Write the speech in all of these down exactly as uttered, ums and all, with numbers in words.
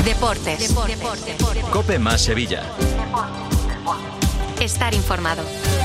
Deportes. Deportes. COPE más Sevilla. Estar informado.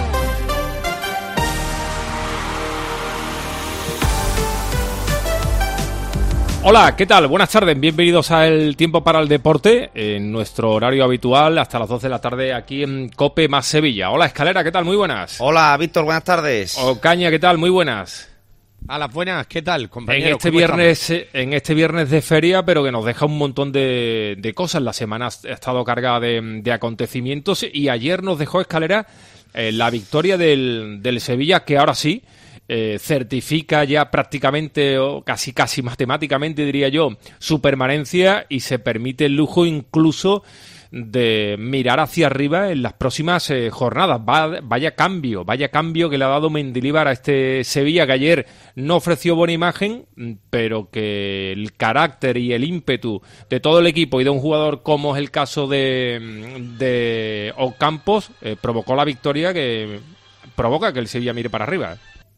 Hola, ¿qué tal? Buenas tardes, bienvenidos a El Tiempo para el Deporte, en nuestro horario habitual, hasta las doce de la tarde aquí en COPE más Sevilla. Hola, Escalera, ¿qué tal? Muy buenas. Hola, Víctor, buenas tardes. Ocaña, ¿qué tal? Muy buenas. A las buenas, ¿qué tal, compañero? En este viernes, en este viernes de feria, pero que nos deja un montón de, de cosas. La semana ha estado cargada de, de acontecimientos y ayer nos dejó, Escalera, eh, la victoria del, del Sevilla, que ahora sí eh, certifica ya prácticamente, o casi casi matemáticamente, diría yo, su permanencia y se permite el lujo incluso de mirar hacia arriba en las próximas eh, jornadas. Va, vaya cambio, vaya cambio que le ha dado Mendilibar a este Sevilla, que ayer no ofreció buena imagen, pero que el carácter y el ímpetu de todo el equipo y de un jugador como es el caso de, de Ocampos eh, provocó la victoria que provoca que el Sevilla mire para arriba.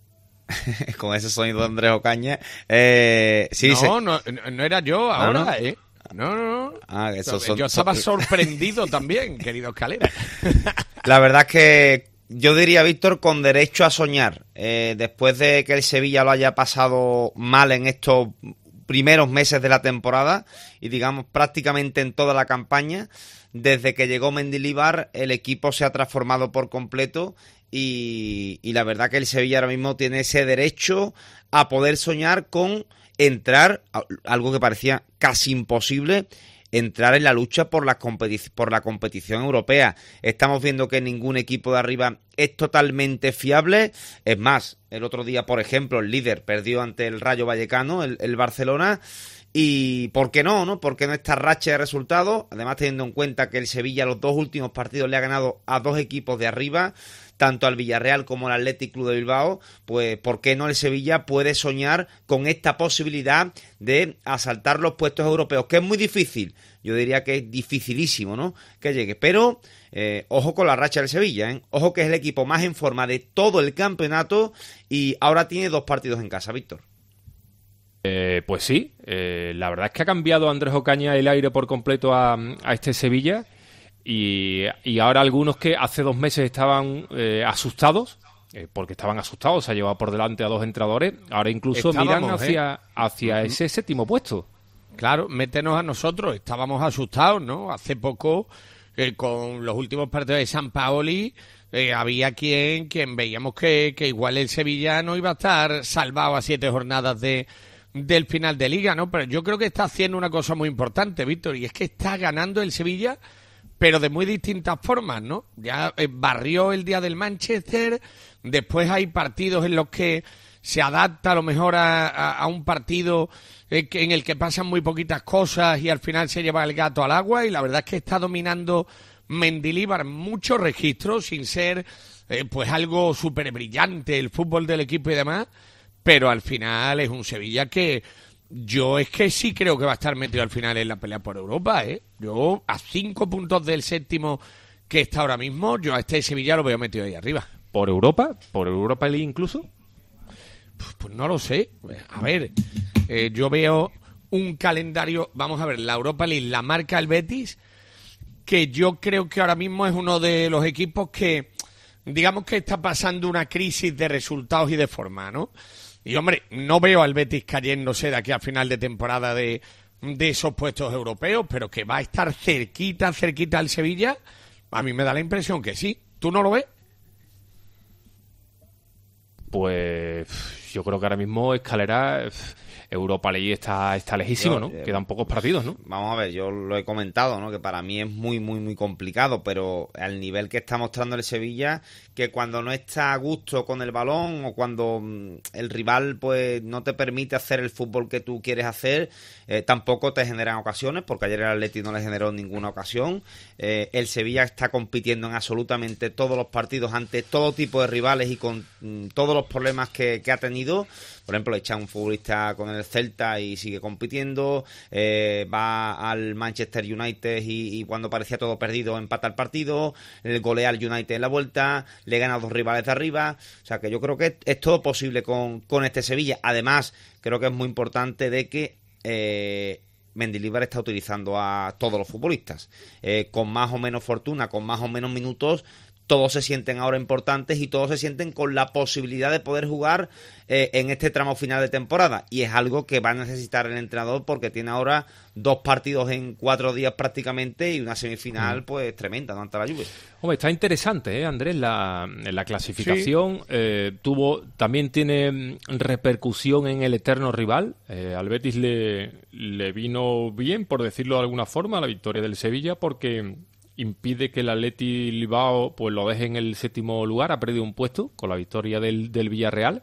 Con ese sonido de Andrés Ocaña. Eh, sí, no, se... no, no era yo ahora, ¿no? ¿eh? No, no, no. Ah, eso son, yo estaba son... sorprendido también, querido Escalera. La verdad es que yo diría, Víctor, con derecho a soñar. Eh, después de que el Sevilla lo haya pasado mal en estos primeros meses de la temporada y digamos prácticamente en toda la campaña, desde que llegó Mendilibar el equipo se ha transformado por completo y, y la verdad que el Sevilla ahora mismo tiene ese derecho a poder soñar con entrar, algo que parecía casi imposible, entrar en la lucha por la, competi- por la competición europea. Estamos viendo que ningún equipo de arriba es totalmente fiable. Es más, el otro día, por ejemplo, el líder perdió ante el Rayo Vallecano, el, el Barcelona. Y ¿por qué no, no? ¿Por qué no esta racha de resultados? Además, teniendo en cuenta que el Sevilla los dos últimos partidos le ha ganado a dos equipos de arriba, tanto al Villarreal como al Athletic Club de Bilbao, pues ¿por qué no el Sevilla puede soñar con esta posibilidad de asaltar los puestos europeos? Que es muy difícil, yo diría que es dificilísimo, ¿no?, que llegue, pero eh, ojo con la racha del Sevilla, ¿eh? Ojo que es el equipo más en forma de todo el campeonato y ahora tiene dos partidos en casa, Víctor. Eh, pues sí, eh, la verdad es que ha cambiado Andrés Ocaña el aire por completo a, a este Sevilla y, y ahora algunos que hace dos meses estaban eh, asustados, eh, porque estaban asustados, se ha llevado por delante a dos entrenadores, ahora incluso Estábamos, miran hacia, ¿eh? hacia uh-huh. ese séptimo puesto. Claro, métenos a nosotros, estábamos asustados, ¿no? Hace poco, eh, con los últimos partidos de Sampaoli, eh, había quien, quien veíamos que, que igual el Sevilla no iba a estar salvado a siete jornadas de del final de Liga, ¿no? Pero yo creo que está haciendo una cosa muy importante, Víctor, y es que está ganando el Sevilla, pero de muy distintas formas, ¿no? Ya eh, barrió el día del Manchester, después hay partidos en los que se adapta a lo mejor a, a, a un partido eh, que, en el que pasan muy poquitas cosas y al final se lleva el gato al agua, y la verdad es que está dominando Mendilibar muchos registros, sin ser eh, pues algo súper brillante el fútbol del equipo y demás, pero al final es un Sevilla que yo es que sí creo que va a estar metido al final en la pelea por Europa, ¿eh? Yo a cinco puntos del séptimo que está ahora mismo, yo a este Sevilla lo veo metido ahí arriba. ¿Por Europa? ¿Por Europa League incluso? Pues, pues no lo sé. A ver, eh, yo veo un calendario, vamos a ver, la Europa League la marca el Betis, que yo creo que ahora mismo es uno de los equipos que, digamos que está pasando una crisis de resultados y de forma, ¿no? Y, hombre, no veo al Betis cayéndose de aquí al final de temporada de, de esos puestos europeos, pero que va a estar cerquita, cerquita al Sevilla, a mí me da la impresión que sí. ¿Tú no lo ves? Pues yo creo que ahora mismo Escalera, Europa League está, está lejísimo, ¿no? Eh, Quedan pocos partidos, ¿no? Vamos a ver, yo lo he comentado, ¿no? Que para mí es muy, muy, muy complicado, pero al nivel que está mostrando el Sevilla, que cuando no está a gusto con el balón o cuando el rival pues no te permite hacer el fútbol que tú quieres hacer, eh, tampoco te generan ocasiones, porque ayer el Atleti no le generó ninguna ocasión. Eh, el Sevilla está compitiendo en absolutamente todos los partidos ante todo tipo de rivales y con mm, todos los problemas que, que ha tenido. Por ejemplo, echa un futbolista con el Celta y sigue compitiendo, eh, va al Manchester United y, y cuando parecía todo perdido empata el partido, el golea al United en la vuelta, le gana a dos rivales de arriba. O sea que yo creo que es, es todo posible con, con este Sevilla. Además, creo que es muy importante de que eh, Mendilibar está utilizando a todos los futbolistas. Eh, con más o menos fortuna, con más o menos minutos, todos se sienten ahora importantes y todos se sienten con la posibilidad de poder jugar eh, en este tramo final de temporada. Y es algo que va a necesitar el entrenador porque tiene ahora dos partidos en cuatro días prácticamente y una semifinal pues tremenda, ¿no?, ante la Juve. Hombre, está interesante, ¿eh, Andrés? La, la clasificación sí. eh, tuvo también tiene repercusión en el eterno rival. Eh, al Betis le, le vino bien, por decirlo de alguna forma, la victoria del Sevilla porque impide que el Atleti Bilbao pues lo deje en el séptimo lugar, ha perdido un puesto con la victoria del, del Villarreal,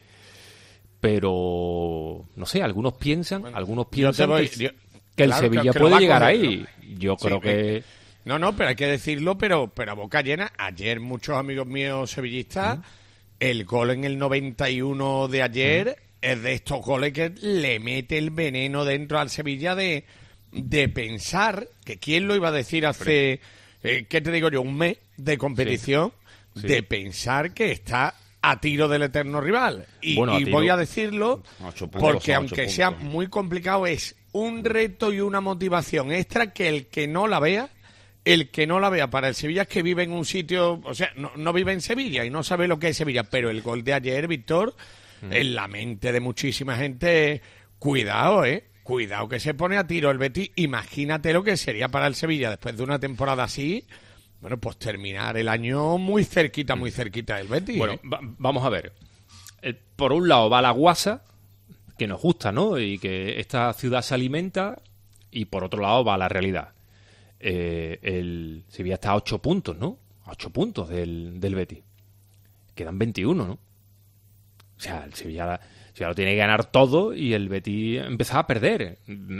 pero no sé, algunos piensan, bueno, algunos piensan voy, que, yo, que el claro, Sevilla que, que puede llegar coger, ahí. ¿No? Yo creo sí, que no, no, pero hay que decirlo, pero pero a boca llena. Ayer muchos amigos míos sevillistas, uh-huh. el gol en el noventa y uno de ayer uh-huh. es de estos goles que le mete el veneno dentro al Sevilla de de pensar, que quién lo iba a decir hace, eh, ¿qué te digo yo? Un mes de competición, sí, sí. de pensar que está a tiro del eterno rival. Y, bueno, y voy a decirlo puntos, porque aunque sea muy complicado, es un reto y una motivación extra que el que no la vea, el que no la vea para el Sevilla es que vive en un sitio, o sea, no, no vive en Sevilla y no sabe lo que es Sevilla, pero el gol de ayer, Víctor, mm. en la mente de muchísima gente, cuidado, ¿eh? Cuidado que se pone a tiro el Betis. Imagínate lo que sería para el Sevilla después de una temporada así. Bueno, pues terminar el año muy cerquita, muy cerquita del Betis. Bueno, ¿eh? va, vamos a ver. Eh, por un lado va la guasa, que nos gusta, ¿no? Y que esta ciudad se alimenta. Y por otro lado va la realidad. Eh, el Sevilla está a ocho puntos, ¿no? A ocho puntos del, del Betis. Quedan veintiuno, ¿no? O sea, el Sevilla... O sea, lo tiene que ganar todo y el Betis empezaba a perder.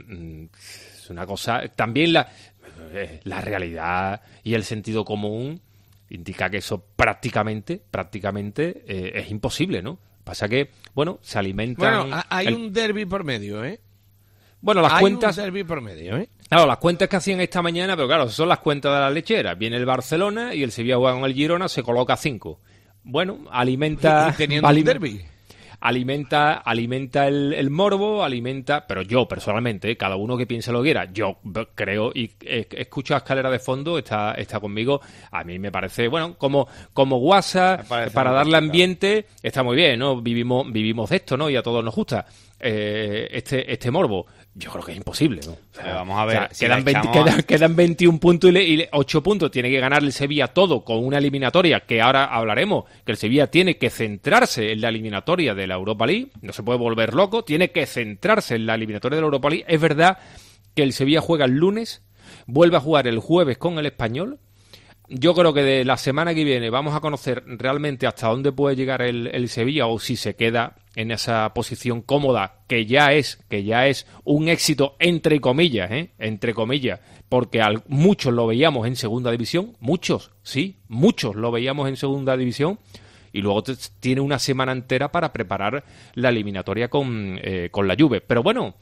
Es una cosa... También la, la realidad y el sentido común indica que eso prácticamente, prácticamente eh, es imposible, ¿no? Pasa que, bueno, se alimentan... Bueno, hay el... un derbi por medio, ¿eh? Bueno, las hay cuentas... un derbi por medio, ¿eh? Claro, las cuentas que hacían esta mañana, pero claro, son las cuentas de la lechera. Viene el Barcelona y el Sevilla juega con el Girona, se coloca cinco. Bueno, alimenta... Y teniendo alim... un derbi. Alimenta, alimenta el, el morbo, alimenta... Pero yo, personalmente, ¿eh? Cada uno que piense lo que quiera, yo creo, y eh, escucho a Escalera de fondo, está, está conmigo, a mí me parece, bueno, como, como WhatsApp, para darle ambiente, está muy bien, ¿no? Vivimos, vivimos de esto, ¿no? Y a todos nos gusta eh, este, este morbo. Yo creo que es imposible, ¿no? O sea, vamos a ver. O sea, si quedan, veinte, echamos... quedan, quedan veintiún puntos y, le, y le, ocho puntos. Tiene que ganar el Sevilla todo con una eliminatoria que ahora hablaremos. Que el Sevilla tiene que centrarse en la eliminatoria de la Europa League. No se puede volver loco. Tiene que centrarse en la eliminatoria de la Europa League. Es verdad que el Sevilla juega el lunes. Vuelve a jugar el jueves con el Español. Yo creo que de la semana que viene vamos a conocer realmente hasta dónde puede llegar el, el Sevilla o si se queda en esa posición cómoda, que ya es que ya es un éxito entre comillas, ¿eh? entre comillas, porque al, muchos lo veíamos en segunda división, muchos, sí, muchos lo veíamos en segunda división y luego te, tiene una semana entera para preparar la eliminatoria con, eh, con la Juve. Pero bueno,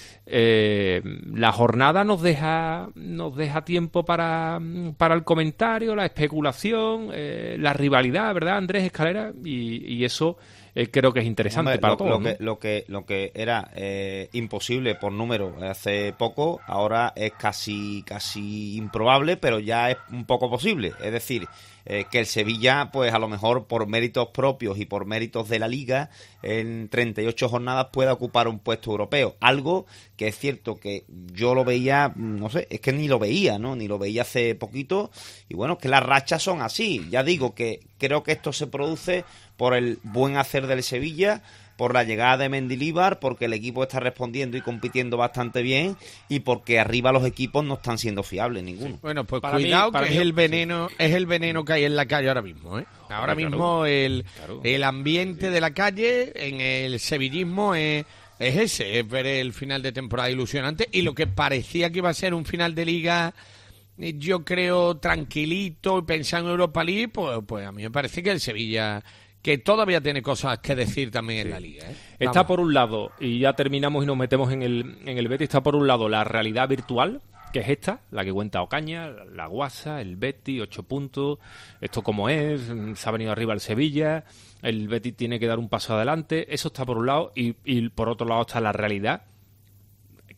Eh, la jornada nos deja nos deja tiempo para, para el comentario, la especulación, eh, la rivalidad, ¿verdad, Andrés Escalera? Y, y eso eh, creo que es interesante. Hombre, para lo, todos, lo, ¿no? que, lo que lo que era eh, imposible por número hace poco, ahora es casi casi improbable, pero ya es un poco posible. Es decir, eh, que el Sevilla, pues a lo mejor por méritos propios y por méritos de la Liga, en treinta y ocho jornadas pueda ocupar un puesto europeo. Algo que es cierto que yo lo veía, no sé, es que ni lo veía, ¿no? Ni lo veía hace poquito. Y bueno, que las rachas son así. Ya digo que creo que esto se produce por el buen hacer del Sevilla, por la llegada de Mendilibar, porque el equipo está respondiendo y compitiendo bastante bien y porque arriba los equipos no están siendo fiables ninguno. Bueno, pues para cuidado mí, para que mí, es el veneno, sí. es el veneno que hay en la calle ahora mismo, ¿eh? Ahora claro, mismo el, claro. el ambiente de la calle en el sevillismo es, es ese, es ver el final de temporada ilusionante y lo que parecía que iba a ser un final de liga, yo creo tranquilito y pensando en Europa League, pues, pues a mí me parece que el Sevilla, que todavía tiene cosas que decir también sí. en la Liga, ¿eh? Está por un lado, y ya terminamos y nos metemos en el, en el Betis, está por un lado la realidad virtual, que es esta, la que cuenta Ocaña, la Guasa, el Betis, ocho puntos, esto como es, se ha venido arriba el Sevilla, el Betis tiene que dar un paso adelante, eso está por un lado, y, y por otro lado está la realidad,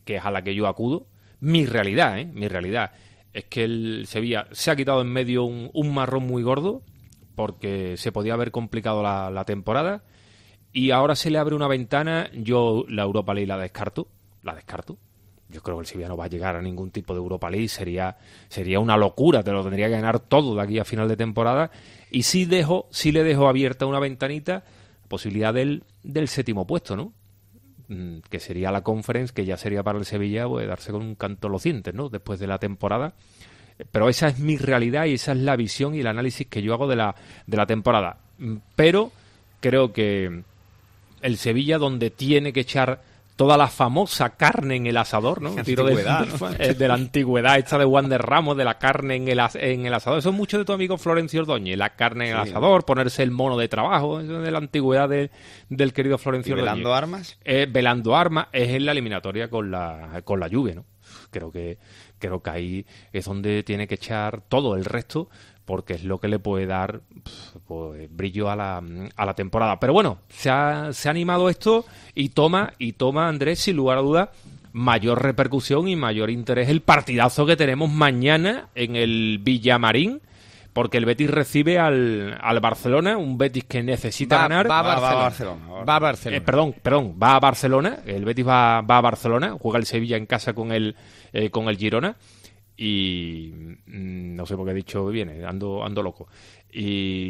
que es a la que yo acudo, mi realidad, ¿eh? Mi realidad es que el Sevilla se ha quitado en medio un, un marrón muy gordo porque se podía haber complicado la, la temporada y ahora se le abre una ventana. Yo la Europa League la descarto, la descarto. Yo creo que el Sevilla no va a llegar a ningún tipo de Europa League, sería sería una locura, te lo tendría que ganar todo de aquí a final de temporada. Y sí dejo, sí le dejo abierta una ventanita, posibilidad del, del séptimo puesto, ¿no? Mm, que sería la Conference, que ya sería para el Sevilla pues darse con un canto en los dientes, ¿no? Después de la temporada. Pero esa es mi realidad y esa es la visión y el análisis que yo hago de la, de la temporada. Pero creo que el Sevilla, donde tiene que echar toda la famosa carne en el asador, ¿no? Tiro de, de, de la antigüedad esta de Juan de Ramos, de la carne en el, as, en el asador. Eso es mucho de tu amigo Florencio Ordóñez, la carne en el sí. asador, ponerse el mono de trabajo, eso de la antigüedad de, del querido Florencio Ordóñez. ¿Velando armas? Eh, velando armas es en la eliminatoria con la, con la Juve, ¿no? Creo que, creo que ahí es donde tiene que echar todo el resto, porque es lo que le puede dar pues, brillo a la, a la temporada. Pero bueno, se ha, se ha animado esto y toma, y toma, Andrés, sin lugar a dudas, mayor repercusión y mayor interés el partidazo que tenemos mañana en el Villamarín, porque el Betis recibe al, al Barcelona, un Betis que necesita va, ganar. Va a Barcelona. Va a Barcelona. Va a Barcelona. Eh, perdón, perdón, va a Barcelona. El Betis va, va a Barcelona, juega el Sevilla en casa con el, eh, con el Girona. Y mmm, no sé por qué he dicho viene, ando, ando loco. Y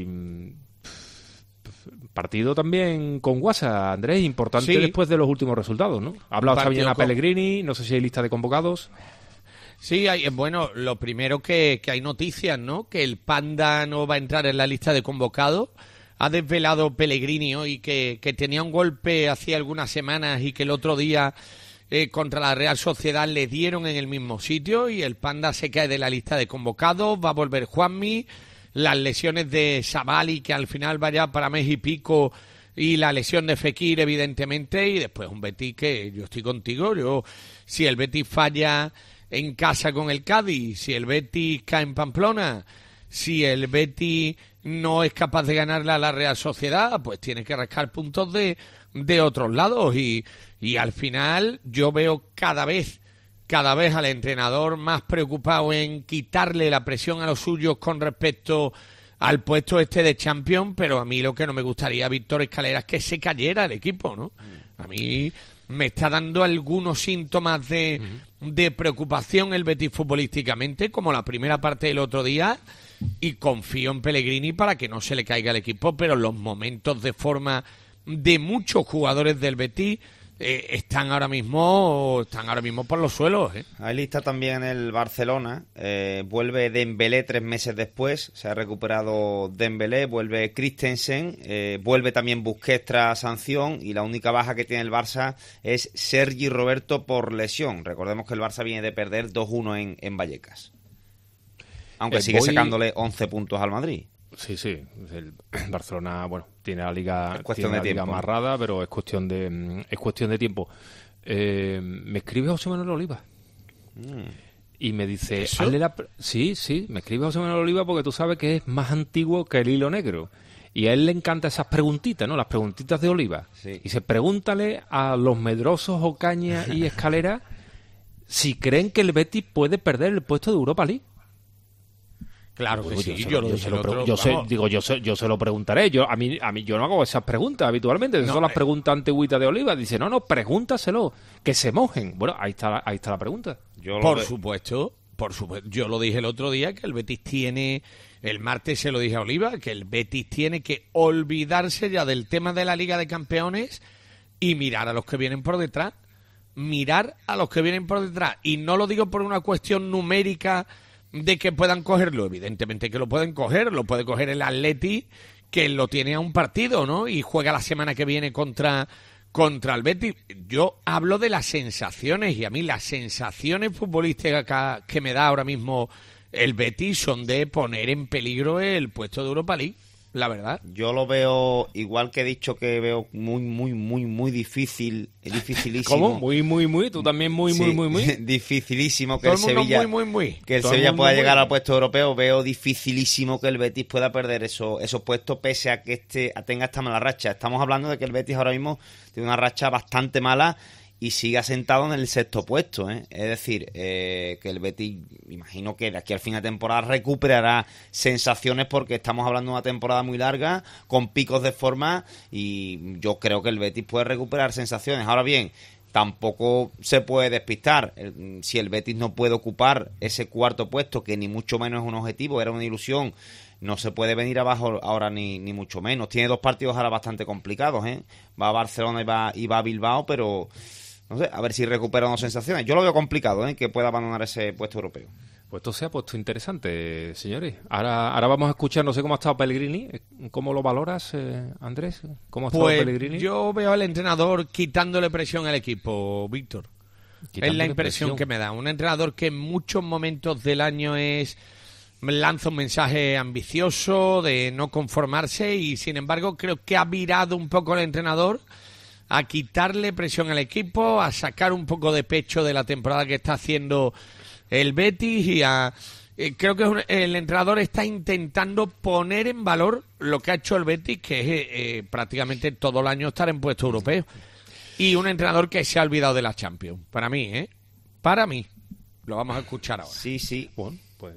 pff, partido también con Guasa, Andrés, importante sí. Después de los últimos resultados, ¿no? Ha hablado esta mañana con... Pellegrini, no sé si hay lista de convocados. Sí, hay, bueno, lo primero que, que hay noticias, ¿no? Que el Panda no va a entrar en la lista de convocados. Ha desvelado Pellegrini hoy que, que tenía un golpe hacía algunas semanas y que el otro día eh, contra la Real Sociedad le dieron en el mismo sitio y el Panda se cae de la lista de convocados. Va a volver Juanmi, las lesiones de Sabali, que al final vaya para mes y pico, y la lesión de Fekir, evidentemente, y después un Betis que yo estoy contigo. Yo, si el Betis falla en casa con el Cádiz, si el Betis cae en Pamplona, si el Betis no es capaz de ganarle a la Real Sociedad, pues tiene que rascar puntos de, de otros lados y, y al final yo veo cada vez cada vez al entrenador más preocupado en quitarle la presión a los suyos con respecto al puesto este de Champions, pero a mí lo que no me gustaría, Víctor Escalera, es que se cayera el equipo, ¿no? A mí me está dando algunos síntomas de, uh-huh. de preocupación el Betis futbolísticamente, como la primera parte del otro día, y confío en Pellegrini para que no se le caiga el equipo, pero los momentos de forma de muchos jugadores del Betis eh, están ahora mismo están ahora mismo por los suelos. ¿eh? Ahí lista también el Barcelona, eh, vuelve Dembélé tres meses después, se ha recuperado Dembélé, vuelve Christensen, eh, vuelve también Busquets tras sanción, y la única baja que tiene el Barça es Sergi Roberto por lesión. Recordemos que el Barça viene de perder dos uno en, en Vallecas, aunque eh, sigue voy... sacándole once puntos al Madrid. Sí, sí. El Barcelona, bueno, tiene la liga, es tiene de la liga tiempo, amarrada, pero es cuestión de es cuestión de tiempo. Eh, me escribe José Manuel Oliva mm. y me dice, hazle la... sí, sí, me escribe José Manuel Oliva porque tú sabes que es más antiguo que el hilo negro. Y a él le encantan esas preguntitas, ¿no? Las preguntitas de Oliva. Sí. Y se pregúntale a los medrosos, Ocaña y Escalera si creen que el Betis puede perder el puesto de Europa League. Claro que yo, sí, yo, yo, lo, yo, yo, se lo, otro, yo sé, digo, yo se, yo se lo preguntaré. Yo a mí, a mí, yo no hago esas preguntas habitualmente. Esas no, son las eh, preguntas antiguitas de Oliva. Dice, no, no, pregúntaselo, que se mojen. Bueno, ahí está, ahí está la pregunta. Yo por supuesto, por supuesto. Yo lo dije el otro día que el Betis tiene, el martes se lo dije a Oliva, que el Betis tiene que olvidarse ya del tema de la Liga de Campeones y mirar a los que vienen por detrás. Mirar a los que vienen por detrás. Y no lo digo por una cuestión numérica de que puedan cogerlo, evidentemente que lo pueden coger, lo puede coger el Atleti, que lo tiene a un partido, ¿no? Y juega la semana que viene contra, contra el Betis. Yo hablo de las sensaciones, y a mí las sensaciones futbolísticas que me da ahora mismo el Betis son de poner en peligro el puesto de Europa League, la verdad. Yo lo veo, igual que he dicho que veo muy, muy, muy, muy difícil, dificilísimo. ¿Cómo? Muy, muy, muy, tú también muy, sí, muy, muy, muy. Dificilísimo que Todo el, el mundo Sevilla, muy, muy, muy. que el Todo Sevilla el pueda muy, llegar muy. al puesto europeo. Veo dificilísimo que el Betis pueda perder esos, esos puestos, pese a que este tenga esta mala racha. Estamos hablando de que el Betis ahora mismo tiene una racha bastante mala y sigue asentado en el sexto puesto, ¿eh? Es decir, eh, que el Betis, imagino que de aquí al fin de temporada recuperará sensaciones, porque estamos hablando de una temporada muy larga, con picos de forma, y yo creo que el Betis puede recuperar sensaciones. Ahora bien, tampoco se puede despistar. Si el Betis no puede ocupar ese cuarto puesto, que ni mucho menos es un objetivo, era una ilusión, no se puede venir abajo ahora ni, ni mucho menos. Tiene dos partidos ahora bastante complicados, ¿eh? Va a Barcelona y va, y va a Bilbao, pero no sé, a ver si recupera unas sensaciones. Yo lo veo complicado, ¿eh? Que pueda abandonar ese puesto europeo. Pues esto se ha puesto interesante, señores. Ahora ahora vamos a escuchar, no sé cómo ha estado Pellegrini. ¿Cómo lo valoras, eh, Andrés? ¿Cómo ha estado pues Pellegrini? Yo veo al entrenador quitándole presión al equipo, Víctor. Quitándole es la impresión presión. que me da. Un entrenador que en muchos momentos del año es lanza un mensaje ambicioso de no conformarse, y sin embargo creo que ha virado un poco el entrenador a quitarle presión al equipo, a sacar un poco de pecho de la temporada que está haciendo el Betis, y a, eh, creo que es un, el entrenador está intentando poner en valor lo que ha hecho el Betis, que es eh, eh, prácticamente todo el año estar en puesto europeo, y un entrenador que se ha olvidado de la Champions, para mí, ¿eh? Para mí. Lo vamos a escuchar ahora. Sí, sí. Bueno, pues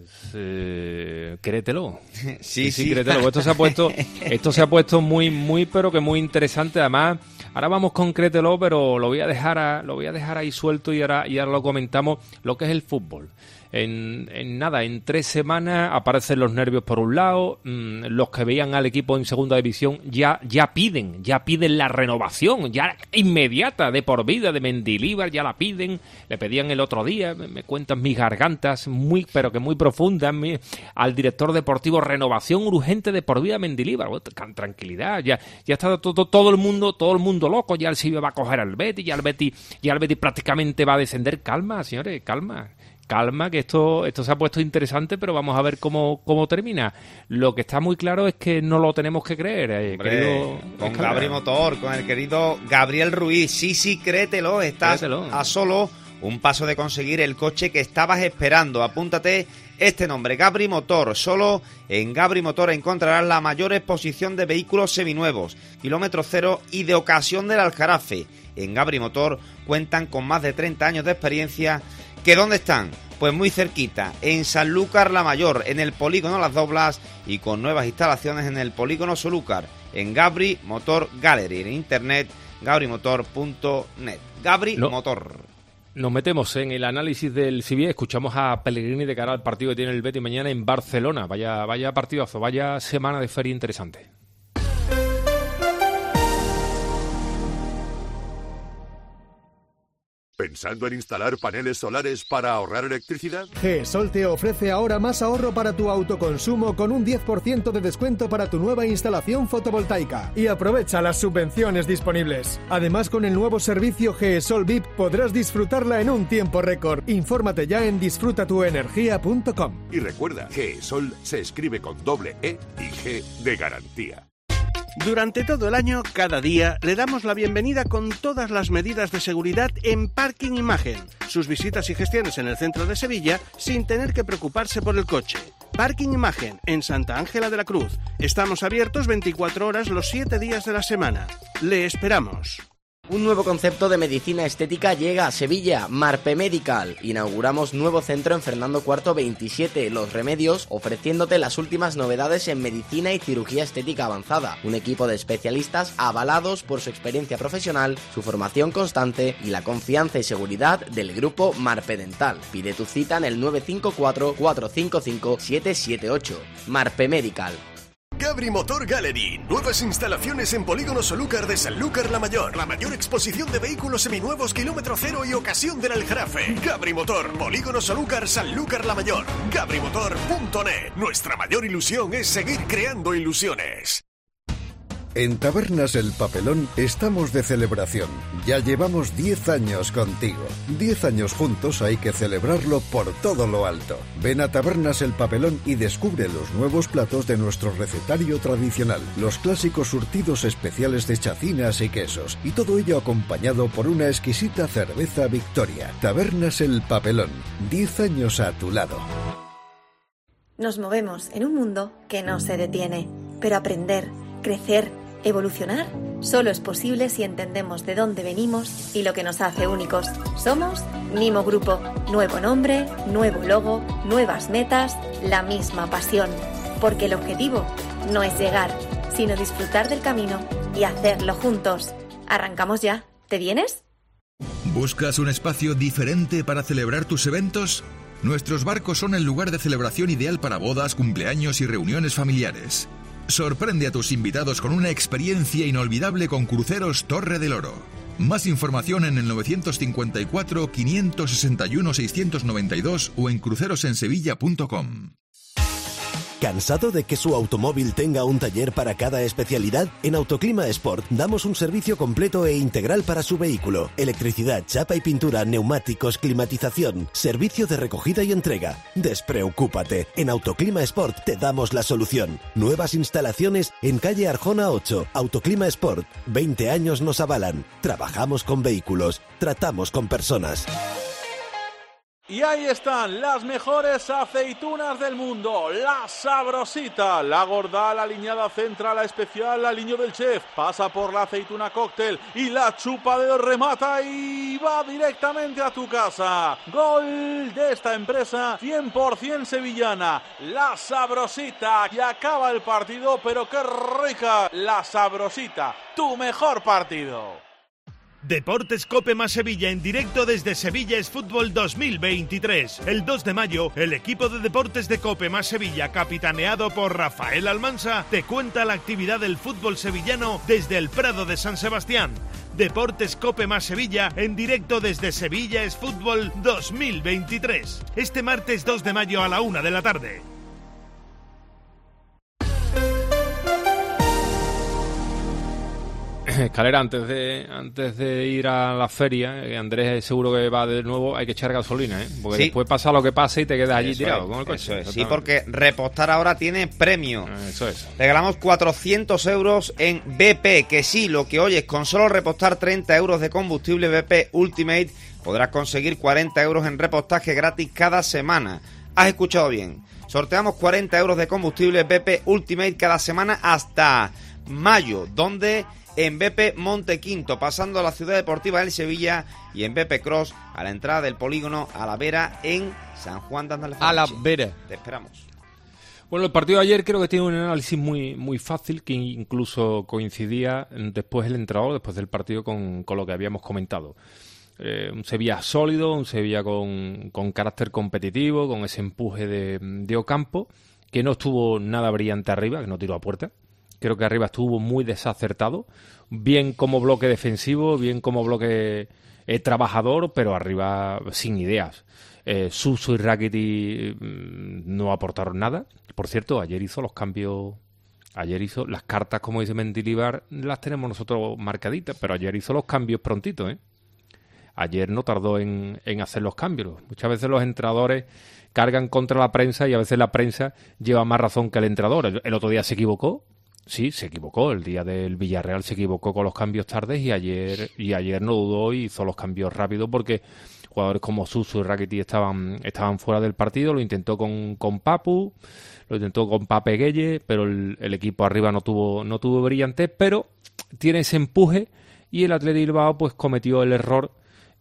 eh, créetelo. sí, sí, sí, créetelo. Esto se ha puesto, esto se ha puesto muy, muy, pero que muy interesante. Además, ahora vamos con créetelo, pero lo voy a dejar, a, lo voy a dejar ahí suelto y ahora, y ahora lo comentamos. Lo que es el fútbol. En, en nada, en tres semanas aparecen los nervios por un lado, mmm, los que veían al equipo en segunda división ya, ya piden, ya piden la renovación, ya inmediata, de por vida, de Mendilibar, ya la piden, le pedían el otro día, me, me cuentan mis gargantas, muy, pero que muy profundas, mi, al director deportivo, renovación urgente de por vida Mendilibar. Bueno, tranquilidad, ya, ya está todo, todo el mundo, todo el mundo loco, ya el Sevilla va a coger al Betis, ya el Betis, ya el Betis prácticamente va a descender. Calma, señores, calma. Calma, que esto esto se ha puesto interesante, pero vamos a ver cómo, cómo termina. Lo que está muy claro es que no lo tenemos que creer, eh, Hombre, querido. Con Gabri Motor, con el querido Gabriel Ruiz. Sí, sí, créetelo, estás créetelo. a solo un paso de conseguir el coche que estabas esperando. Apúntate este nombre, Gabri Motor. Solo en Gabri Motor encontrarás la mayor exposición de vehículos seminuevos, kilómetro cero y de ocasión del Aljarafe. En Gabri Motor cuentan con más de treinta años de experiencia. ¿Que dónde están? Pues muy cerquita, en Sanlúcar la Mayor, en el polígono Las Doblas, y con nuevas instalaciones en el polígono Solúcar, en Gabri Motor Gallery, en internet gabri motor punto net. Gabri no. Motor. Nos metemos en el análisis del Sevilla, escuchamos a Pellegrini de cara al partido que tiene el Betis mañana en Barcelona. Vaya, vaya partidazo, vaya semana de feria interesante. ¿Pensando en instalar paneles solares para ahorrar electricidad? GESOL te ofrece ahora más ahorro para tu autoconsumo con un diez por ciento de descuento para tu nueva instalación fotovoltaica. Y aprovecha las subvenciones disponibles. Además, con el nuevo servicio GESOL V I P podrás disfrutarla en un tiempo récord. Infórmate ya en disfruta tu energía punto com. Y recuerda, GESOL se escribe con doble E y G de garantía. Durante todo el año, cada día, le damos la bienvenida con todas las medidas de seguridad en Parking Imagen. Sus visitas y gestiones en el centro de Sevilla sin tener que preocuparse por el coche. Parking Imagen, en Santa Ángela de la Cruz. Estamos abiertos veinticuatro horas los siete días de la semana. Le esperamos. Un nuevo concepto de medicina estética llega a Sevilla, Marpe Medical. Inauguramos nuevo centro en Fernando cuarto veintisiete, Los Remedios, ofreciéndote las últimas novedades en medicina y cirugía estética avanzada. Un equipo de especialistas avalados por su experiencia profesional, su formación constante y la confianza y seguridad del grupo Marpe Dental. Pide tu cita en el nueve cinco cuatro, cuatro cinco cinco, siete siete ocho. Marpe Medical. Gabri Motor Gallery. Nuevas instalaciones en Polígono Solúcar de Sanlúcar la Mayor. La mayor exposición de vehículos seminuevos, kilómetro cero y ocasión del Aljarafe. Gabri Motor, Polígono Solúcar, Sanlúcar la Mayor. gabri motor punto net. Nuestra mayor ilusión es seguir creando ilusiones. En Tabernas El Papelón estamos de celebración. Ya llevamos diez años contigo. diez años juntos, hay que celebrarlo por todo lo alto. Ven a Tabernas El Papelón y descubre los nuevos platos de nuestro recetario tradicional. Los clásicos surtidos especiales de chacinas y quesos. Y todo ello acompañado por una exquisita cerveza Victoria. Tabernas El Papelón. diez años a tu lado. Nos movemos en un mundo que no se detiene. Pero aprender, crecer, evolucionar solo es posible si entendemos de dónde venimos y lo que nos hace únicos. Somos Mimo Grupo. Nuevo nombre, nuevo logo, nuevas metas, la misma pasión. Porque el objetivo no es llegar, sino disfrutar del camino y hacerlo juntos. ¿Arrancamos ya? ¿Te vienes? ¿Buscas un espacio diferente para celebrar tus eventos? Nuestros barcos son el lugar de celebración ideal para bodas, cumpleaños y reuniones familiares. Sorprende a tus invitados con una experiencia inolvidable con Cruceros Torre del Oro. Más información en el nueve cinco cuatro, cinco seis uno, seis nueve dos o en crucerosensevilla punto com. ¿Cansado de que su automóvil tenga un taller para cada especialidad? En Autoclima Sport damos un servicio completo e integral para su vehículo. Electricidad, chapa y pintura, neumáticos, climatización, servicio de recogida y entrega. Despreocúpate, en Autoclima Sport te damos la solución. Nuevas instalaciones en calle Arjona ocho. Autoclima Sport, veinte años nos avalan. Trabajamos con vehículos, tratamos con personas. Y ahí están las mejores aceitunas del mundo, la Sabrosita, la gorda, la aliñada central, la especial, la aliño del chef, pasa por la aceituna cóctel y la chupa de remata y va directamente a tu casa. Gol de esta empresa cien por ciento sevillana, la Sabrosita, y acaba el partido, pero qué rica, la Sabrosita, tu mejor partido. Deportes Cope más Sevilla en directo desde Sevilla es Fútbol dos mil veintitrés. El dos de mayo, el equipo de deportes de Cope más Sevilla, capitaneado por Rafael Almansa, te cuenta la actividad del fútbol sevillano desde el Prado de San Sebastián. Deportes Cope más Sevilla en directo desde Sevilla es Fútbol dos mil veintitrés. Este martes dos de mayo a la una de la tarde. Escalera, antes de antes de ir a la feria, eh, Andrés seguro que va de nuevo, hay que echar gasolina, ¿eh? Porque sí, después pasa lo que pase y te quedas allí eso tirado es, con el coche. Eso es, sí, porque repostar ahora tiene premio. Eso es. Regalamos cuatrocientos euros en B P, que sí, lo que oyes, con solo repostar treinta euros de combustible B P Ultimate podrás conseguir cuarenta euros en repostaje gratis cada semana. Has escuchado bien. Sorteamos cuarenta euros de combustible B P Ultimate cada semana hasta mayo, donde en B P Montequinto, pasando a la Ciudad Deportiva del Sevilla, y en B P Cross, a la entrada del polígono A la Vera en San Juan de Andaluz. A la Vera. Te esperamos. Bueno, el partido de ayer creo que tiene un análisis muy muy fácil, que incluso coincidía después el entrenador, después del partido, con, con lo que habíamos comentado. Eh, un Sevilla sólido, un Sevilla con, con carácter competitivo, con ese empuje de, de Ocampo, que no estuvo nada brillante arriba, que no tiró a puerta. Creo que arriba estuvo muy desacertado, bien como bloque defensivo, bien como bloque eh, trabajador, pero arriba sin ideas. Eh, Suso y Rakitic mmm, no aportaron nada. Por cierto, ayer hizo los cambios, ayer hizo las cartas, como dice Mendilibar, las tenemos nosotros marcaditas, pero ayer hizo los cambios prontito, ¿eh? Ayer no tardó en, en hacer los cambios. Muchas veces los entrenadores cargan contra la prensa y a veces la prensa lleva más razón que el entrenador. El, el otro día se equivocó. Sí, se equivocó. El día del Villarreal se equivocó con los cambios tardes y ayer y ayer no dudó y hizo los cambios rápidos porque jugadores como Suso y Rakitic estaban estaban fuera del partido. Lo intentó con, con Papu, lo intentó con Pape Gueye, pero el, el equipo arriba no tuvo no tuvo brillantez, pero tiene ese empuje y el Athletic Bilbao pues cometió el error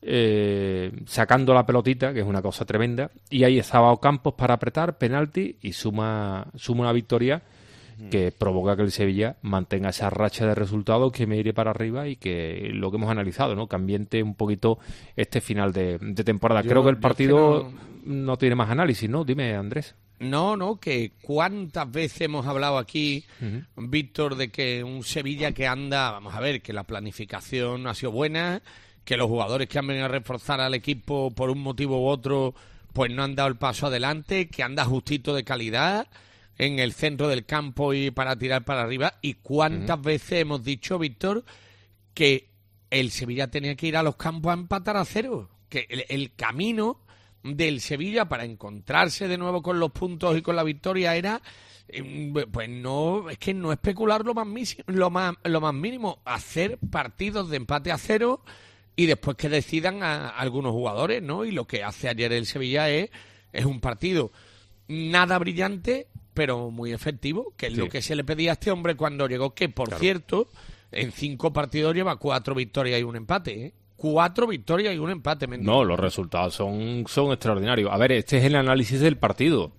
eh, sacando la pelotita, que es una cosa tremenda, y ahí estaba Ocampos para apretar, penalti y suma suma una victoria que provoca que el Sevilla mantenga esa racha de resultados, que me iré para arriba y que lo que hemos analizado, ¿no? Que ambiente un poquito este final de, de temporada. Yo, Creo que el partido que no... no tiene más análisis, ¿no? Dime, Andrés. No, no, que cuántas veces hemos hablado aquí, uh-huh. Víctor, de que un Sevilla que anda, vamos a ver, que la planificación ha sido buena, que los jugadores que han venido a reforzar al equipo por un motivo u otro, pues no han dado el paso adelante, que anda justito de calidad en el centro del campo y para tirar para arriba. ¿Y cuántas uh-huh. veces hemos dicho, Víctor, que el Sevilla tenía que ir a los campos a empatar a cero? Que el, el camino del Sevilla para encontrarse de nuevo con los puntos y con la victoria era, pues no, es que no especular lo más, lo más, lo más mínimo, hacer partidos de empate a cero y después que decidan a, a algunos jugadores, ¿no? Y lo que hace ayer el Sevilla es, es un partido nada brillante, pero muy efectivo, que es sí. lo que se le pedía a este hombre cuando llegó, que por claro. cierto, en cinco partidos lleva cuatro victorias y un empate, ¿eh? Cuatro victorias y un empate. Mendilibar. No, los resultados son, son extraordinarios. A ver, este es el análisis del partido.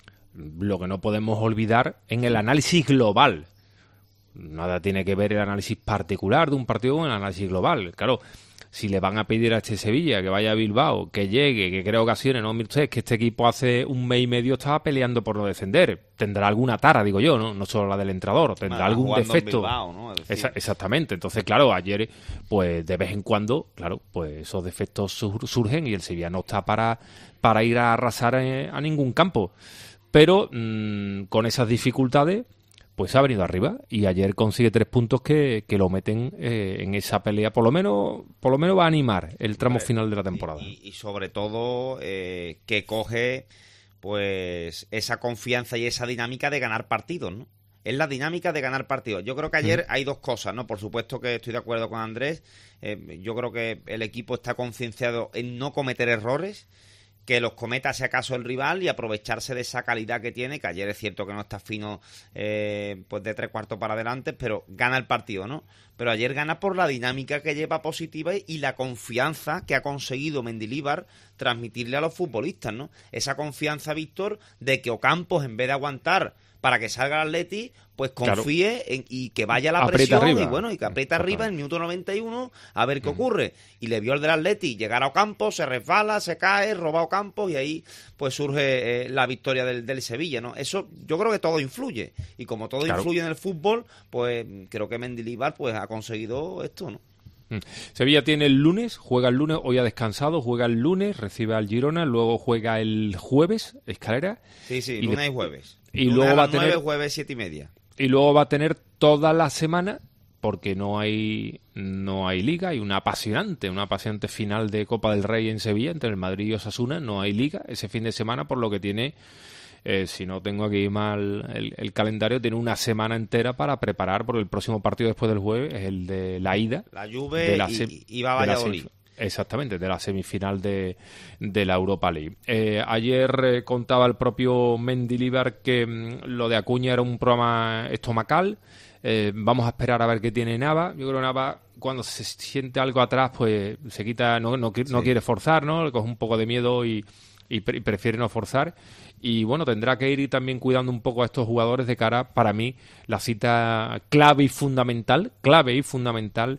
Lo que no podemos olvidar en el análisis global. Nada tiene que ver el análisis particular de un partido con el análisis global. Claro, si le van a pedir a este Sevilla que vaya a Bilbao, que llegue, que cree ocasiones, no, mire usted, que este equipo hace un mes y medio estaba peleando por no descender. Tendrá alguna tara, digo yo, no, no solo la del entrenador, tendrá bueno, algún defecto. Bilbao, ¿no? Es decir... Esa, exactamente. Entonces, claro, ayer, pues de vez en cuando, claro, pues esos defectos sur- surgen y el Sevilla no está para, para ir a arrasar a, a ningún campo. Pero mmm, con esas dificultades, pues ha venido arriba y ayer consigue tres puntos que, que lo meten eh, en esa pelea. Por lo menos por lo menos va a animar el tramo final de la temporada. Y, y sobre todo eh, que coge pues esa confianza y esa dinámica de ganar partidos, ¿no? Es la dinámica de ganar partidos. Yo creo que ayer hay dos cosas, ¿no? Por supuesto que estoy de acuerdo con Andrés. Eh, yo creo que el equipo está concienciado en no cometer errores, que los cometa si acaso el rival y aprovecharse de esa calidad que tiene, que ayer es cierto que no está fino eh, pues de tres cuartos para adelante, pero gana el partido, ¿no? Pero ayer gana por la dinámica que lleva positiva y la confianza que ha conseguido Mendilibar transmitirle a los futbolistas, ¿no? Esa confianza, Víctor, de que Ocampos, en vez de aguantar para que salga el Atleti, pues confíe claro. en, y que vaya la aprieta presión arriba. y bueno, y que aprieta mm, arriba en el minuto noventa y uno a ver qué mm. ocurre. Y le vio el del Atleti llegar a Ocampos, se resbala, se cae, roba a Ocampos y ahí pues surge eh, la victoria del, del Sevilla, ¿no? Eso yo creo que todo influye. Y como todo claro. influye en el fútbol, pues creo que Mendilibar pues ha conseguido esto, ¿no? Sevilla tiene el lunes, juega el lunes, hoy ha descansado, juega el lunes, recibe al Girona, luego juega el jueves, Escalera. Sí, sí, lunes y, y jueves. Y lunes luego a va las a tener nueve, jueves siete y media. Y luego va a tener toda la semana, porque no hay no hay liga, hay una apasionante, una apasionante final de Copa del Rey en Sevilla entre el Madrid y Osasuna, no hay liga ese fin de semana, por lo que tiene Eh, si no tengo aquí mal el, el calendario, tiene una semana entera para preparar por el próximo partido después del jueves, el de la ida. La Juve de la y, y va a Valladolid. Exactamente, de la semifinal de, de la Europa League. Eh, ayer eh, contaba el propio Mendilibar que mmm, lo de Acuña era un programa estomacal. Eh, vamos a esperar a ver qué tiene Nava. Yo creo que Nava, cuando se siente algo atrás, pues se quita, no, no, no sí. quiere forzar, ¿no? Le coge un poco de miedo y, y, pre- y prefiere no forzar. Y bueno, tendrá que ir también cuidando un poco a estos jugadores de cara, para mí, la cita clave y fundamental, clave y fundamental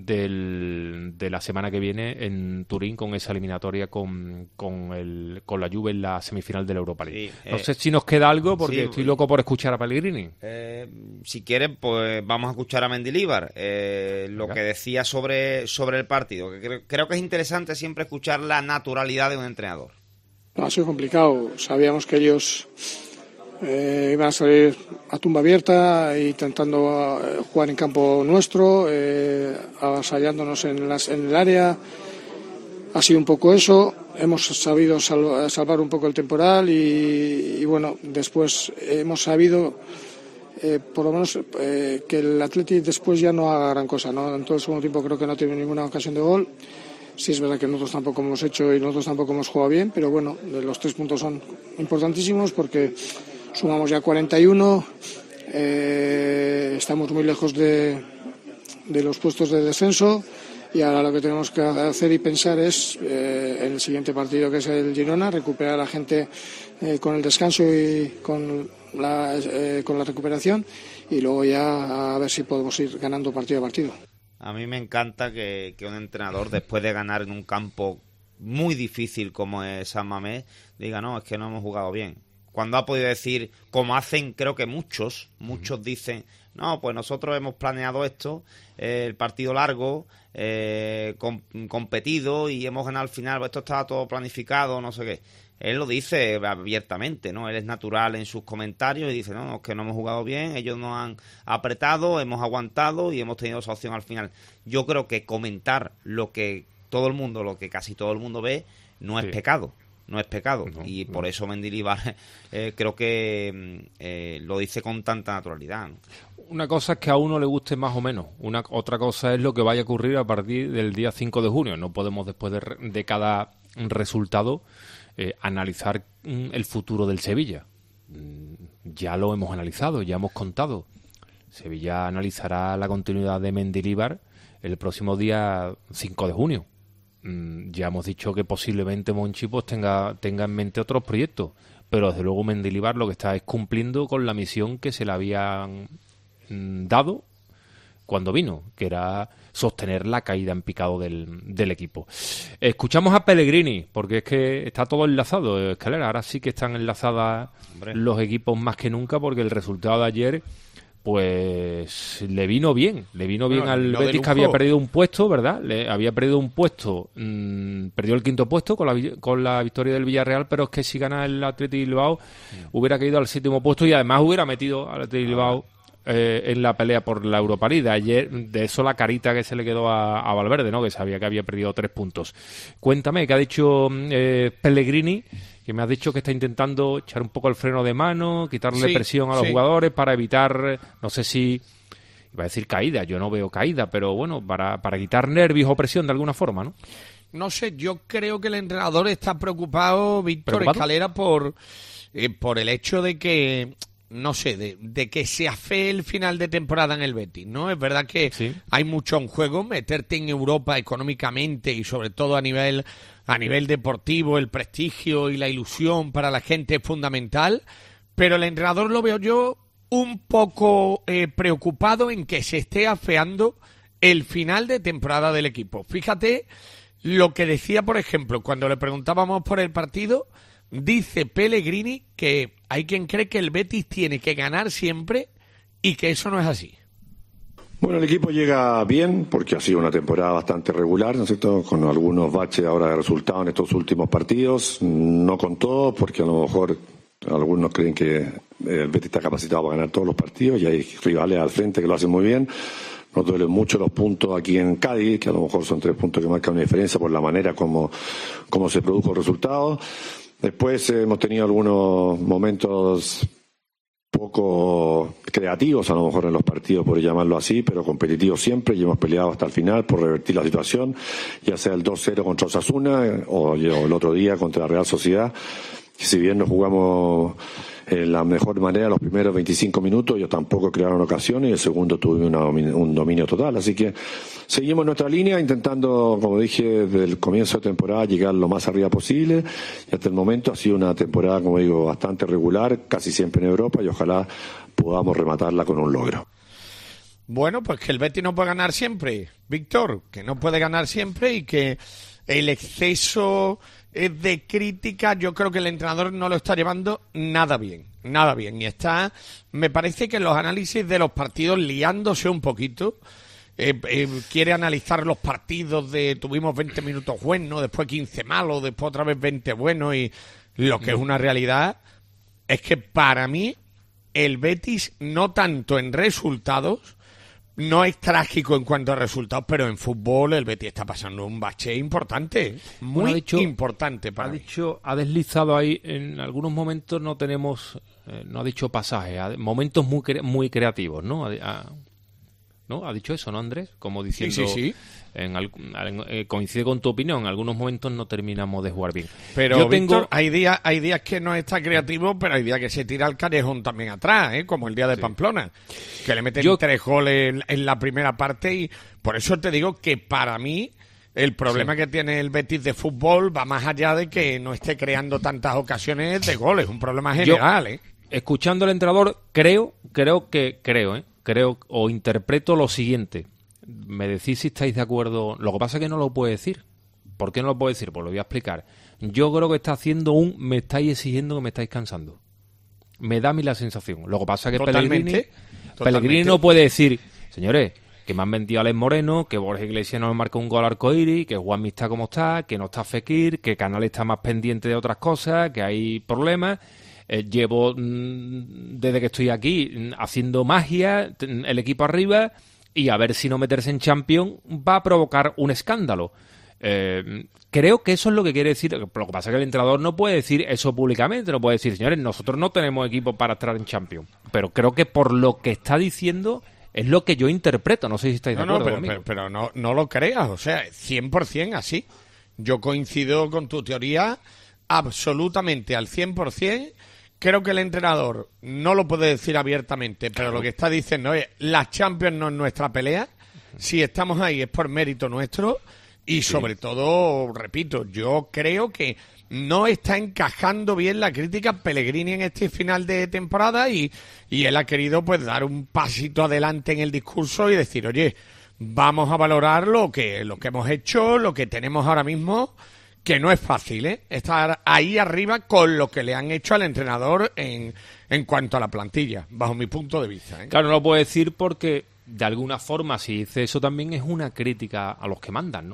del, de la semana que viene en Turín, con esa eliminatoria con, con, el, con la Juve en la semifinal de la Europa League. Sí, no eh, sé si nos queda algo, porque sí, estoy loco por escuchar a Pellegrini. Eh, si quieren, pues vamos a escuchar a Mendilibar. Eh, lo Venga. que decía sobre, sobre el partido, que creo, creo que es interesante siempre escuchar la naturalidad de un entrenador. Ha sido complicado. Sabíamos que ellos eh, iban a salir a tumba abierta, intentando eh, jugar en campo nuestro, eh, avasallándonos en, las, en el área. Ha sido un poco eso. Hemos sabido sal, salvar un poco el temporal y, y bueno, después hemos sabido, eh, por lo menos, eh, que el Atleti después ya no haga gran cosa, ¿no? En todo el segundo tiempo creo que no tiene ninguna ocasión de gol. Sí, es verdad que nosotros tampoco hemos hecho y nosotros tampoco hemos jugado bien, pero bueno, los tres puntos son importantísimos porque sumamos ya cuarenta y uno, eh, estamos muy lejos de, de los puestos de descenso y ahora lo que tenemos que hacer y pensar es eh, en el siguiente partido, que es el Girona, recuperar a la gente eh, con el descanso y con la, eh, con la recuperación y luego ya a ver si podemos ir ganando partido a partido. A mí me encanta que, que un entrenador, después de ganar en un campo muy difícil como es San Mamés, diga, no, es que no hemos jugado bien. Cuando ha podido decir, como hacen creo que muchos, muchos dicen, no, pues nosotros hemos planeado esto, eh, el partido largo, eh, com- competido y hemos ganado al final, pues esto estaba todo planificado, no sé qué. Él lo dice abiertamente, ¿no? Él es natural en sus comentarios y dice, no, es que no hemos jugado bien, ellos nos han apretado, hemos aguantado y hemos tenido esa opción al final. Yo creo que comentar lo que todo el mundo, lo que casi todo el mundo ve, no es sí. pecado, no es pecado. No, y no. por eso Mendilibar eh, creo que eh, lo dice con tanta naturalidad, ¿no? Una cosa es que a uno le guste más o menos, una otra cosa es lo que vaya a ocurrir a partir del día cinco de junio. No podemos después de, de cada resultado Eh, analizar mm, el futuro del Sevilla. Mm, ya lo hemos analizado, ya hemos contado. Sevilla analizará la continuidad de Mendilibar el próximo día cinco de junio. Mm, ya hemos dicho que posiblemente Monchi pues tenga, tenga en mente otros proyectos, pero desde luego Mendilibar lo que está es cumpliendo con la misión que se le habían mm, dado cuando vino, que era sostener la caída en picado del, del equipo. Escuchamos a Pellegrini, porque es que está todo enlazado, Escalera. Ahora sí que están enlazadas Hombre. los equipos más que nunca, porque el resultado de ayer pues le vino bien, le vino bueno, bien al Betis, que había perdido un puesto, ¿verdad? Le había perdido un puesto, mmm, perdió el quinto puesto con la, con la victoria del Villarreal, pero es que si gana el Athletic Bilbao sí. hubiera caído al séptimo puesto y además hubiera metido al Athletic Bilbao eh, en la pelea por la Europa League. De ayer, de eso la carita que se le quedó a, a Valverde, ¿no? Que sabía que había perdido tres puntos. Cuéntame, ¿qué ha dicho eh, Pellegrini? Que me has dicho que está intentando echar un poco el freno de mano, quitarle sí, presión a los sí. jugadores para evitar, no sé si, iba a decir caída, yo no veo caída, pero bueno, para, para quitar nervios o presión de alguna forma, ¿no? No sé, yo creo que el entrenador está preocupado, Víctor Escalera, por, eh, por el hecho de que, no sé, de, de que se afee el final de temporada en el Betis, ¿no? Es verdad que sí. hay mucho en juego, meterte en Europa económicamente y sobre todo a nivel... A nivel deportivo, el prestigio y la ilusión para la gente es fundamental, pero el entrenador lo veo yo un poco eh, preocupado en que se esté afeando el final de temporada del equipo. Fíjate lo que decía, por ejemplo, cuando le preguntábamos por el partido, dice Pellegrini que hay quien cree que el Betis tiene que ganar siempre y que eso no es así. Bueno, el equipo llega bien porque ha sido una temporada bastante regular, ¿no es cierto? Con algunos baches ahora de resultados en estos últimos partidos, no con todos, porque a lo mejor algunos creen que el Betis está capacitado para ganar todos los partidos y hay rivales al frente que lo hacen muy bien. Nos duelen mucho los puntos aquí en Cádiz, que a lo mejor son tres puntos que marcan una diferencia por la manera como, como se produjo el resultado. Después eh, hemos tenido algunos momentos poco creativos a lo mejor en los partidos, por llamarlo así, pero competitivos siempre, y hemos peleado hasta el final por revertir la situación, ya sea el dos cero contra Osasuna o, o el otro día contra la Real Sociedad. Si bien no jugamos en la mejor manera los primeros veinticinco minutos, ellos tampoco crearon ocasiones y el segundo tuvimos una, un dominio total. Así que seguimos nuestra línea intentando, como dije, desde el comienzo de temporada llegar lo más arriba posible, y hasta el momento ha sido una temporada, como digo, bastante regular, casi siempre en Europa, y ojalá podamos rematarla con un logro. Bueno, pues que el Betis no puede ganar siempre, Víctor, que no puede ganar siempre y que el exceso de crítica, yo creo que el entrenador no lo está llevando nada bien, nada bien. Y está, me parece que en los análisis de los partidos liándose un poquito, eh, eh, quiere analizar los partidos de tuvimos veinte minutos buenos, después quince malos, después otra vez veinte buenos, y lo que es una realidad es que para mí el Betis, no tanto en resultados, no es trágico en cuanto a resultados, pero en fútbol el Betis está pasando un bache importante, muy bueno, ha dicho, importante para ha mí. Dicho, ha deslizado ahí, en algunos momentos no tenemos, eh, no ha dicho pasajes, ha, momentos muy cre- muy creativos, ¿no? Ha, ha, ¿no? Ha dicho eso, ¿no, Andrés? Como diciendo, sí, sí, sí. En, en, eh, coincide con tu opinión, en algunos momentos no terminamos de jugar bien. Pero, Yo Víctor, tengo... hay días hay días que no está creativo, pero hay días que se tira el callejón también atrás, ¿eh? Como el día de sí. Pamplona, que le meten Yo... tres goles en, en la primera parte, y por eso te digo que para mí el problema sí. que tiene el Betis de fútbol va más allá de que no esté creando tantas ocasiones de goles, un problema general. Yo, ¿eh? Escuchando al entrenador, creo, creo que, creo, ¿eh? creo o interpreto lo siguiente. Me decís si estáis de acuerdo. Lo que pasa es que no lo puedo decir. ¿Por qué no lo puedo decir? Pues lo voy a explicar. Yo creo que está haciendo un me estáis exigiendo que me estáis cansando. Me da a mí la sensación. Lo que pasa es que Pellegrini, Pellegrini no puede decir, señores, que me han vendido a Alex Moreno, que Borja Iglesias no me marca un gol arcoíris, que Juanmi está como está, que no está Fekir, que Canal está más pendiente de otras cosas, que hay problemas. Eh, llevo mmm, desde que estoy aquí haciendo magia, el equipo arriba, y a ver si no meterse en Champions va a provocar un escándalo. Eh, creo que eso es lo que quiere decir. Lo que pasa es que el entrenador no puede decir eso públicamente, no puede decir, señores, nosotros no tenemos equipo para estar en Champions. Pero creo que por lo que está diciendo es lo que yo interpreto. No sé si estáis de no, acuerdo no, pero, conmigo. Pero, pero no, no lo creas, o sea, cien por ciento así. Yo coincido con tu teoría absolutamente al cien por ciento. creo que el entrenador no lo puede decir abiertamente, pero lo que está diciendo es, la Champions no es nuestra pelea, si estamos ahí es por mérito nuestro, y sobre sí. todo, repito, yo creo que no está encajando bien la crítica Pellegrini en este final de temporada y, y él ha querido pues dar un pasito adelante en el discurso y decir, oye, vamos a valorar lo que, lo que hemos hecho, lo que tenemos ahora mismo, que no es fácil, ¿eh? Estar ahí arriba con lo que le han hecho al entrenador en, en cuanto a la plantilla, bajo mi punto de vista, ¿eh? Claro, no lo puedo decir porque de alguna forma si dice eso también es una crítica a los que mandan, ¿no?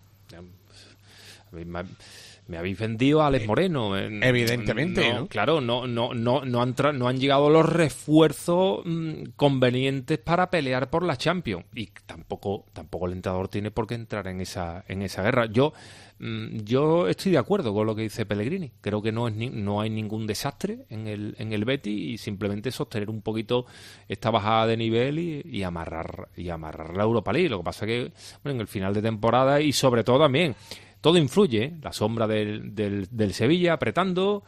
Me habéis vendido a Alex Moreno. Evidentemente, no, ¿no? Claro, no, no, no, no han tra- no han llegado los refuerzos mmm, convenientes para pelear por la Champions. Y tampoco, tampoco el entrenador tiene por qué entrar en esa, en esa guerra. Yo, mmm, yo estoy de acuerdo con lo que dice Pellegrini. Creo que no es ni, no hay ningún desastre en el, en el Betis y simplemente sostener un poquito esta bajada de nivel y, y amarrar, y amarrar la Europa League. Lo que pasa que, bueno, en el final de temporada y sobre todo también. Todo influye, ¿eh? La sombra del, del, del Sevilla apretando,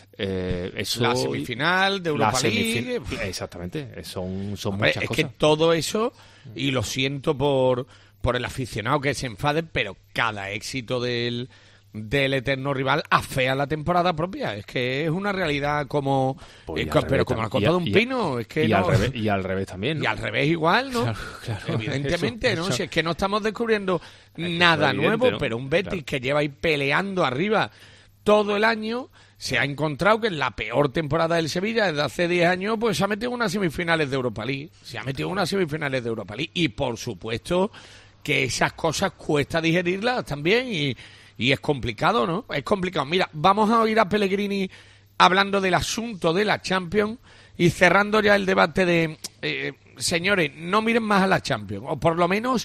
eh, eso, la semifinal de Europa League. Exactamente, son, son Hombre, muchas es cosas. que todo eso, y lo siento por, por el aficionado que se enfade, pero cada éxito del, del eterno rival afea la temporada propia. Es que es una realidad como... Pues eh, pero como la copa de un pino. Es que y, no, al revés, y al revés también, ¿no? Y al revés igual, ¿no? Claro, claro, evidentemente, eso, ¿no? eso. Si es que no estamos descubriendo nada evidente, nuevo, ¿no? pero un Betis Claro. que lleva ahí peleando arriba todo el año, se ha encontrado que en la peor temporada del Sevilla desde hace diez años, pues se ha metido en unas semifinales de Europa League. Se ha metido en unas semifinales de Europa League. Y por supuesto que esas cosas cuesta digerirlas también y, y es complicado, ¿no? Es complicado. Mira, vamos a oír a Pellegrini hablando del asunto de la Champions y cerrando ya el debate de, eh, señores, no miren más a la Champions, o por lo menos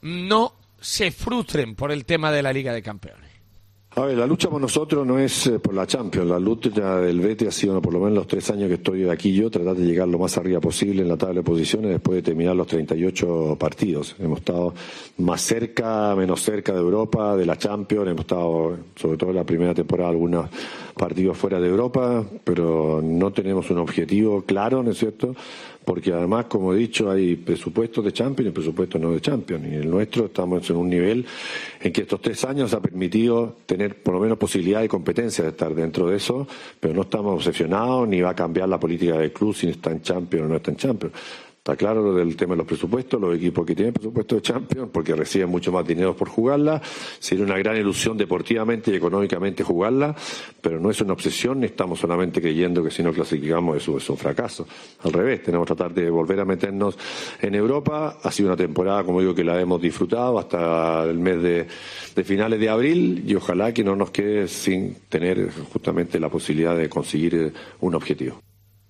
no se frustren por el tema de la Liga de Campeones. A ver, la lucha por nosotros no es eh, por la Champions, la lucha del Betis ha sido, por lo menos los tres años que estoy aquí yo, tratar de llegar lo más arriba posible en la tabla de posiciones después de terminar los treinta y ocho partidos. Hemos estado más cerca, menos cerca de Europa, de la Champions, hemos estado, sobre todo en la primera temporada, algunos partidos fuera de Europa, pero no tenemos un objetivo claro, ¿no es cierto?, porque además, como he dicho, hay presupuestos de Champions y presupuestos no de Champions, y el nuestro estamos en un nivel en que estos tres años ha permitido tener por lo menos posibilidad y competencia de estar dentro de eso, pero no estamos obsesionados ni va a cambiar la política del club si está en Champions o no está en Champions. Está claro lo del tema de los presupuestos, los equipos que tienen presupuesto de Champions, porque reciben mucho más dinero por jugarla. Sería una gran ilusión deportivamente y económicamente jugarla, pero no es una obsesión, ni estamos solamente creyendo que si no clasificamos eso es un fracaso. Al revés, tenemos que tratar de volver a meternos en Europa. Ha sido una temporada, como digo, que la hemos disfrutado hasta el mes de, de finales de abril y ojalá que no nos quede sin tener justamente la posibilidad de conseguir un objetivo.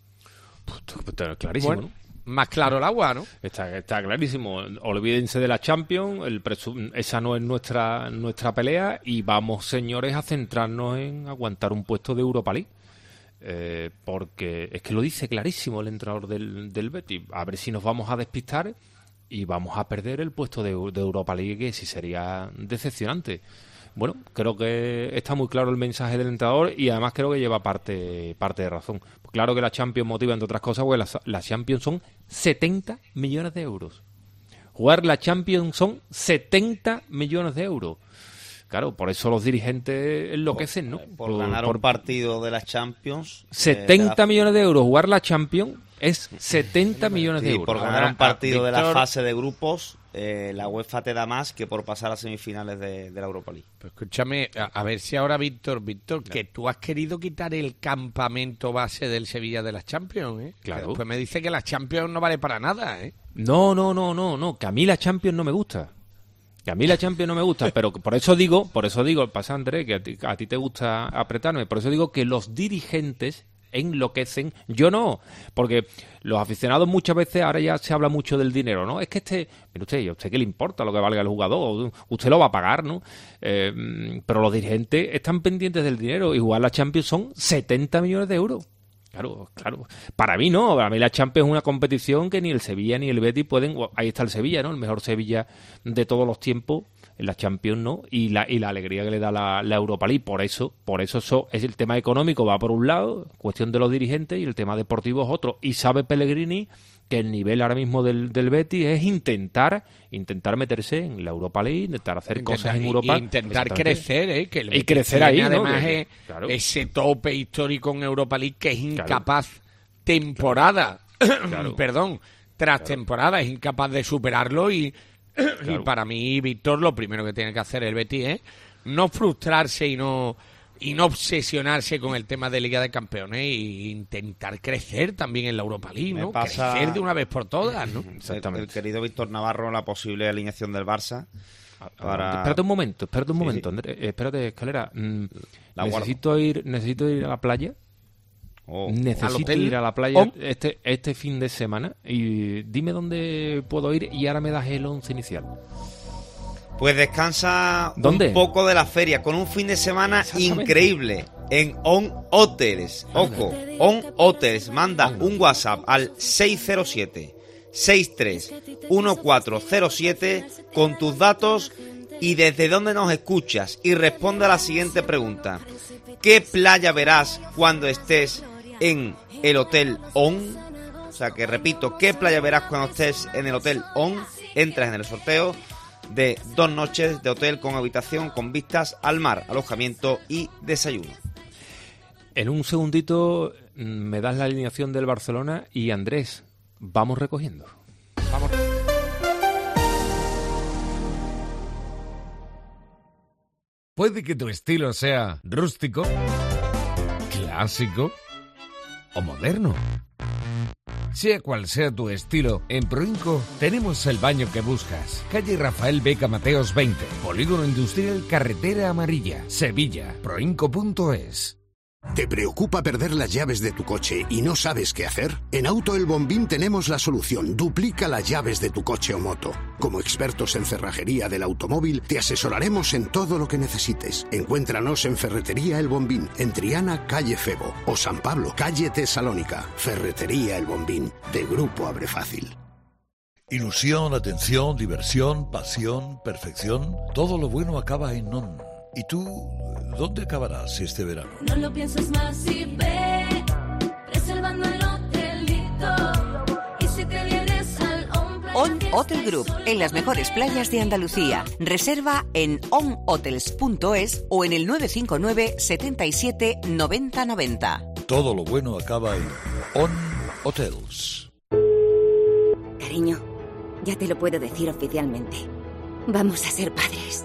Clarísimo, Bueno. ¿no? Más claro el agua, ¿no? Está, está clarísimo. Olvídense de la Champions, el presu- esa no es nuestra nuestra pelea y vamos, señores, a centrarnos en aguantar un puesto de Europa League. Eh, porque es que lo dice clarísimo el entrenador del, del Betis. A ver si nos vamos a despistar y vamos a perder el puesto de, de Europa League, que sí sería decepcionante. Bueno, creo que está muy claro el mensaje del entrenador y además creo que lleva parte parte de razón. Pues claro que la Champions motiva, entre otras cosas, porque las, las Champions son setenta millones de euros. Jugar la Champions son setenta millones de euros. Claro, por eso los dirigentes enloquecen, ¿no? Por, por ganar por, un partido de las Champions. setenta eh, de la... millones de euros. Jugar la Champions es setenta millones de sí, euros. por ganar un partido Víctor... de la fase de grupos, eh, la UEFA te da más que por pasar a semifinales de, de la Europa League. Pues escúchame, a, a ver si ahora, Víctor, Víctor, que tú has querido quitar el campamento base del Sevilla de las Champions, ¿eh? Claro. Que después me dice que la Champions no vale para nada, ¿eh? No, no, no, no, no, que a mí la Champions no me gusta. Que a mí la Champions no me gusta, pero por eso digo, por eso digo, pasa Andrés, que a ti, a ti te gusta apretarme, por eso digo que los dirigentes enloquecen, yo no, porque los aficionados muchas veces, ahora ya se habla mucho del dinero, ¿no? Es que este, mire usted, ¿a usted qué le importa lo que valga el jugador? Usted lo va a pagar, ¿no? Eh, pero los dirigentes están pendientes del dinero y jugar la Champions son setenta millones de euros. Claro, claro. Para mí no, para mí la Champions es una competición que ni el Sevilla ni el Betis pueden... Ahí está el Sevilla, ¿no? El mejor Sevilla de todos los tiempos en la Champions, ¿no? Y la y la alegría que le da la, la Europa League. Por eso, por eso, eso es el tema económico va por un lado, cuestión de los dirigentes, y el tema deportivo es otro. Y sabe Pellegrini que el nivel ahora mismo del, del Betis es intentar intentar meterse en la Europa League, intentar hacer intentar, cosas en Europa. Y intentar crecer, ¿eh? Que el y crecer ahí, ¿no? Además, Que, es claro. ese tope histórico en Europa League que es incapaz, claro. temporada, claro. perdón, tras claro. temporada, es incapaz de superarlo y, claro. y para mí, Víctor, lo primero que tiene que hacer el Betis es no frustrarse y no... y no obsesionarse con el tema de Liga de Campeones e intentar crecer también en la Europa League, ¿no? Pasa... Crecer de una vez por todas, ¿no? Exactamente. El, el querido Víctor Navarro, la posible alineación del Barça. Para... Espérate un momento, espérate un sí, momento, sí. Andrés, espérate, Escalera. Mm, necesito ir, necesito ir a la playa. Oh. Necesito ir a la playa oh. este este fin de semana y dime dónde puedo ir y ahora me das el once inicial. Pues descansa ¿Dónde? un poco de la feria con un fin de semana increíble en On Hotels. Ojo, On Hotels. Manda un WhatsApp al seis cero siete, seis tres uno cuatro cero siete con tus datos y desde dónde nos escuchas y responde a la siguiente pregunta. ¿Qué playa verás cuando estés en el Hotel On? O sea que repito, ¿qué playa verás cuando estés en el Hotel On? Entras en el sorteo de dos noches de hotel con habitación con vistas al mar, alojamiento y desayuno. En un segundito me das la alineación del Barcelona y Andrés, vamos recogiendo. Vamos. Puede que tu estilo sea rústico, clásico o moderno. Sea cual sea tu estilo, en Proinco tenemos el baño que buscas. Calle Rafael Beca Mateos veinte, Polígono Industrial Carretera Amarilla, Sevilla, proinco punto es. ¿Te preocupa perder las llaves de tu coche y no sabes qué hacer? En Auto El Bombín tenemos la solución. Duplica las llaves de tu coche o moto. Como expertos en cerrajería del automóvil, te asesoraremos en todo lo que necesites. Encuéntranos en Ferretería El Bombín, en Triana, calle Febo, o San Pablo, calle Tesalónica. Ferretería El Bombín, de Grupo Abre Fácil. Ilusión, atención, diversión, pasión, perfección. Todo lo bueno acaba en Non. ¿Y tú, dónde acabarás este verano? No lo pienses más y ve, reservando el hotelito. Y si te vienes al On Playa On Hotel Group, en las mejores playas de Andalucía. Reserva en on hotels punto es o en el nueve cinco nueve, setenta y siete, noventa noventa. Todo lo bueno acaba en On Hotels. Cariño, ya te lo puedo decir oficialmente. Vamos a ser padres.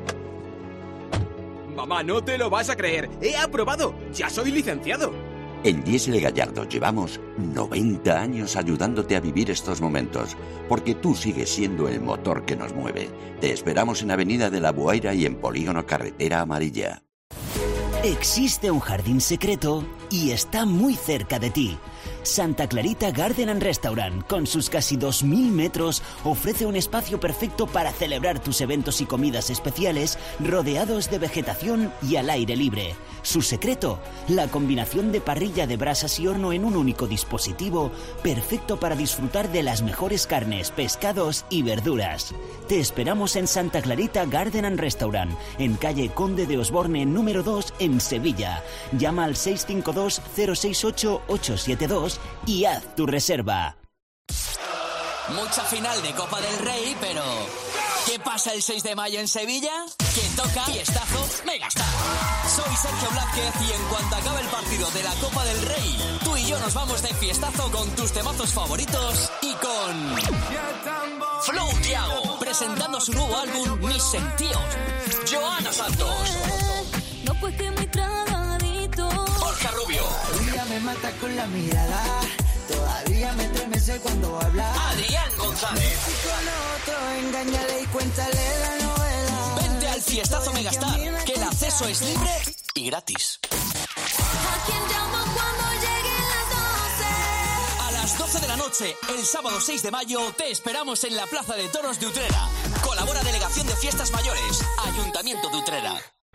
Mamá, no te lo vas a creer. ¡He aprobado! ¡Ya soy licenciado! En Diesel Gallardo llevamos noventa años ayudándote a vivir estos momentos, porque tú sigues siendo el motor que nos mueve. Te esperamos en Avenida de la Buaira y en Polígono Carretera Amarilla. Existe un jardín secreto y está muy cerca de ti. Santa Clarita Garden and Restaurant, con sus casi dos mil metros, ofrece un espacio perfecto para celebrar tus eventos y comidas especiales, rodeados de vegetación y al aire libre. Su secreto, la combinación de parrilla de brasas y horno en un único dispositivo, perfecto para disfrutar de las mejores carnes, pescados y verduras. Te esperamos en Santa Clarita Garden and Restaurant, en calle Conde de Osborne número dos, en Sevilla. Llama al seis cinco dos, cero seis ocho, ocho siete dos y haz tu reserva. Mucha final de Copa del Rey, pero ¿qué pasa el seis de mayo en Sevilla? Que toca fiestazo Megastar. Soy Sergio Blázquez y en cuanto acabe el partido de la Copa del Rey, tú y yo nos vamos de fiestazo con tus temazos favoritos y con Flow Thiago, presentando su nuevo álbum Mis Sentidos. Joana Santos. No, pues que muy tragadito. Borja Rubio. Ella me mata con la mirada. Todavía me estremece cuando habla. Adrián González. Y con otro, engáñale y cuéntale la novela. Vente al fiestazo Megastar, que el acceso es libre y gratis. ¿A quién llamo cuando lleguen las doce? A las doce de la noche, el sábado seis de mayo, te esperamos en la Plaza de Toros de Utrera. Colabora Delegación de Fiestas Mayores, Ayuntamiento de Utrera.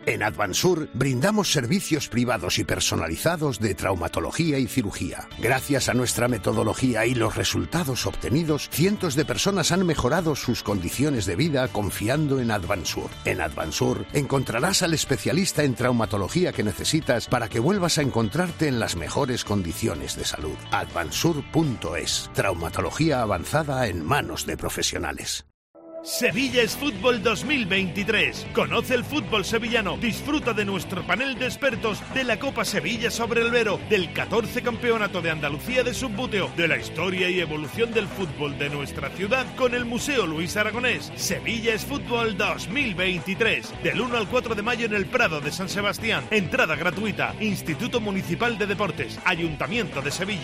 En Advansur brindamos servicios privados y personalizados de traumatología y cirugía. Gracias a nuestra metodología y los resultados obtenidos, cientos de personas han mejorado sus condiciones de vida confiando en Advansur. En Advansur encontrarás al especialista en traumatología que necesitas para que vuelvas a encontrarte en las mejores condiciones de salud. Advansur punto es. Traumatología avanzada en manos de profesionales. Sevilla es Fútbol dos mil veintitrés. Conoce el fútbol sevillano. Disfruta de nuestro panel de expertos, de la Copa Sevilla sobre el Vero, del catorce Campeonato de Andalucía de Subbuteo, de la historia y evolución del fútbol de nuestra ciudad con el Museo Luis Aragonés. Sevilla es Fútbol dos mil veintitrés. Del uno al cuatro de mayo en el Prado de San Sebastián. Entrada gratuita. Instituto Municipal de Deportes. Ayuntamiento de Sevilla.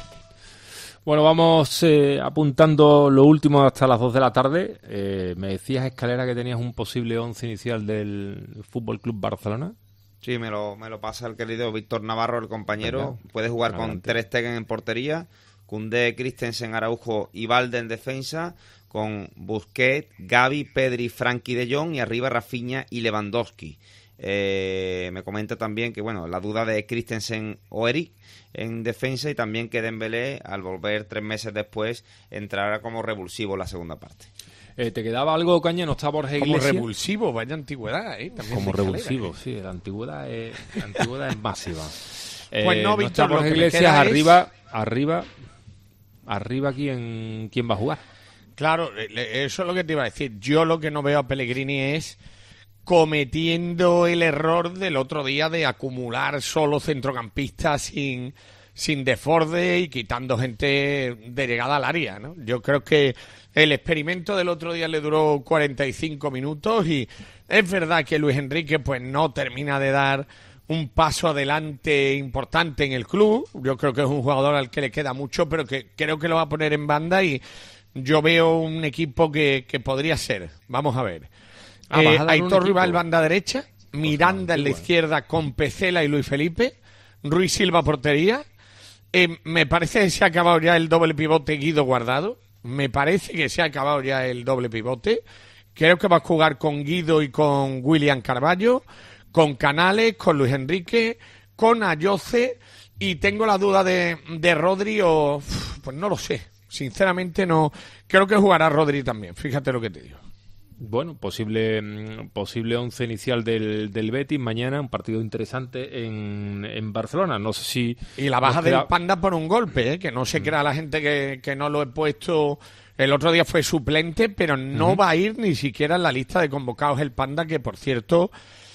Bueno, vamos eh, apuntando lo último hasta las dos de la tarde. Eh, me decías, Escalera, que tenías un posible once inicial del Fútbol Club Barcelona. Sí, me lo, me lo pasa el querido Víctor Navarro, el compañero. Venga. Puede jugar Adelante. con Ter Stegen en portería, Koundé, Christensen, Araujo y Valde en defensa, con Busquets, Gavi, Pedri, Frenkie de Jong y arriba Rafinha y Lewandowski. Eh, me comenta también que, bueno, la duda de Christensen o Eric en defensa, y también que Dembélé, al volver tres meses después, entrará como revulsivo en la segunda parte. Eh, ¿Te quedaba algo, Caña? ¿No está Borja Como Iglesias? revulsivo, vaya antigüedad, ¿eh? También Como de Escalera, revulsivo, ¿eh? sí, la antigüedad es, la antigüedad es máxima. Pues no, está Víctor, lo Borja que me Iglesias, queda es- arriba, arriba, arriba, ¿quién, quién va a jugar? Claro, le- eso es lo que te iba a decir. Yo lo que no veo a Pellegrini es cometiendo el error del otro día de acumular solo centrocampistas sin, sin desborde y quitando gente de llegada al área, ¿no? Yo creo que el experimento del otro día le duró cuarenta y cinco minutos y es verdad que Luis Enrique pues no termina de dar un paso adelante importante en el club. Yo creo que es un jugador al que le queda mucho, pero que creo que lo va a poner en banda y yo veo un equipo que, que podría ser. Vamos a ver. Ah, Eh, vas a dar un Aitor equipo. Rival, banda derecha. Miranda en la bueno. izquierda con Pecela y Luis Felipe. Ruiz Silva portería. Eh, me parece que se ha acabado ya el doble pivote Guido Guardado. Me parece que se ha acabado ya el doble pivote. Creo que va a jugar con Guido y con William Carballo, con Canales, con Luis Enrique, con Ayoce, y tengo la duda de, de Rodri o... Pues no lo sé. Sinceramente no... Creo que jugará Rodri también. Fíjate lo que te digo. Bueno, posible mm, posible once inicial del, del Betis mañana, un partido interesante en, en Barcelona. No sé si... Y la baja nos queda- del Panda por un golpe, ¿eh? Que no se crea la gente que, que no lo he puesto. El otro día fue suplente, pero no Ujú. va a ir ni siquiera en la lista de convocados el Panda, que por cierto,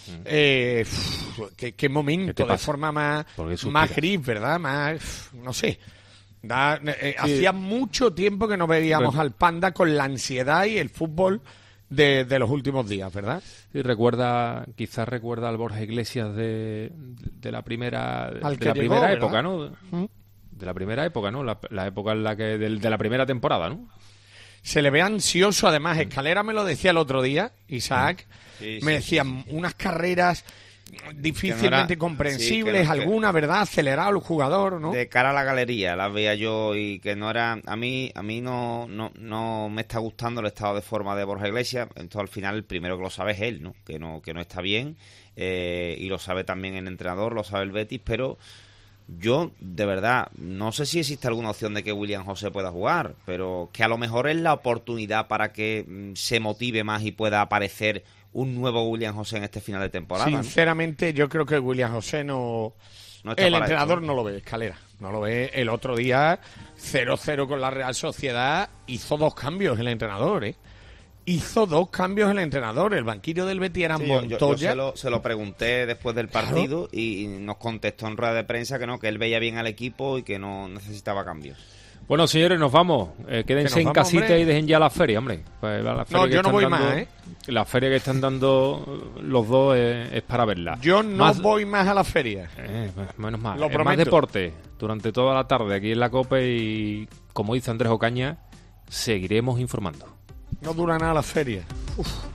eh, uf, qué, qué momento, ¿Qué te de pasa? forma más, ¿Por qué suspiras? más gris, ¿verdad? Más, uf, no sé. Da- eh, Sí. Hacía mucho tiempo que no veíamos Bueno. al Panda con la ansiedad y el fútbol de, de los últimos días, ¿verdad? Sí, recuerda, quizás recuerda al Borja Iglesias de, de la primera, Al de que la llegó, primera ¿verdad? época, ¿no? ¿Mm? De la primera época, ¿no? La, la época en la que del- de, la primera temporada, ¿no? Se le ve ansioso, además. Escalera me lo decía el otro día, Isaac. Sí, me sí, decía unas carreras difícilmente era- comprensibles, sí, que no- que- alguna, ¿verdad? Acelerado el jugador, ¿no? De cara a la galería las veía yo, y que no era, a mí a mí no, no, no me está gustando el estado de forma de Borja Iglesias. Entonces al final el primero que lo sabe es él, ¿no? Que no, que no está bien, eh, y lo sabe también el entrenador, lo sabe el Betis, pero yo de verdad no sé si existe alguna opción de que William José pueda jugar, pero que a lo mejor es la oportunidad para que mm, se motive más y pueda aparecer un nuevo William José en este final de temporada, ¿no? Sinceramente, yo creo que William José no... No está el para entrenador esto. no lo ve, Escalera. No lo ve. El otro día, cero cero con la Real Sociedad, hizo dos cambios el entrenador, ¿eh? Hizo dos cambios el entrenador. El banquillo del Betis era Sí, yo, yo- yo Montoya. se, lo, se lo pregunté después del partido y, y nos contestó en rueda de prensa que no, que él veía bien al equipo y que no necesitaba cambios. Bueno, señores, nos vamos. Eh, quédense nos en vamos, casita hombre. y dejen ya la feria, hombre. Pues la feria No, que yo no están voy dando- más, ¿eh? La feria que están dando los dos es, es para verla. Yo no Más- voy más a la feria. Eh, menos mal. Lo Eh, más prometo. deporte durante toda la tarde aquí en la COPE y, como dice Andrés Ocaña, seguiremos informando. No dura nada la feria. Uf.